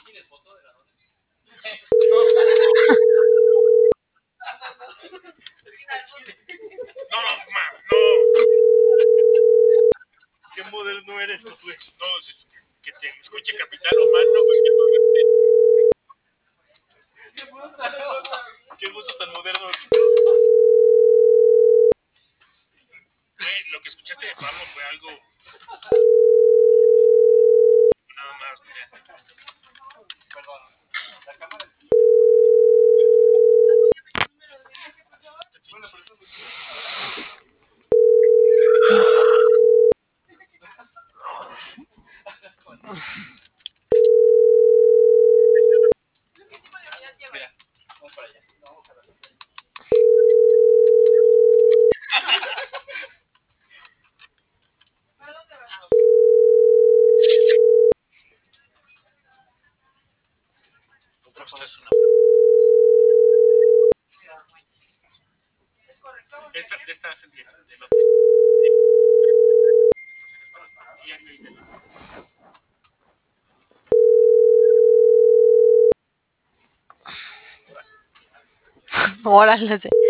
No, no. Qué moderno eres tú, güey. No, que te escuche Capital Humano, güey. Qué gusto tan moderno. Güey, lo que escuchaste de Pablo fue algo nada más. Perdón. La cámara. Bueno, pero eso mira, vamos para allá. Vamos a ver. Otra cosa es una. Esta es el día del otro. Órale.